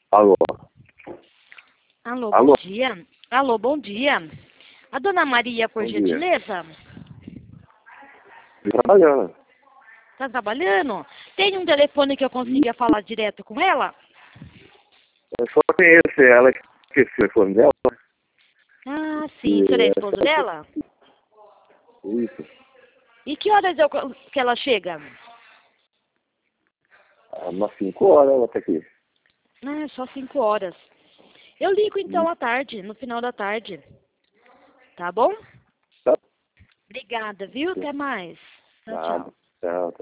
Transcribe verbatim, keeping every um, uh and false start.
Alô? Alô, Alô? bom dia. Alô, bom dia. A dona Maria, por Bom dia. gentileza, Trabalhando. está trabalhando? Tem um telefone que eu consiga falar direto com ela? Eu só conheço ela, que o telefone dela. Ah, sim. E, O senhor é é, esposo dela? isso. E que horas eu, que ela chega? Há umas cinco horas ela tá aqui. Ah, só cinco horas. Eu ligo então Hum. à tarde, no final da tarde. Tá bom? Tá? Obrigada, viu? Até mais. Tchau, Nada. tchau. Tchau, tchau.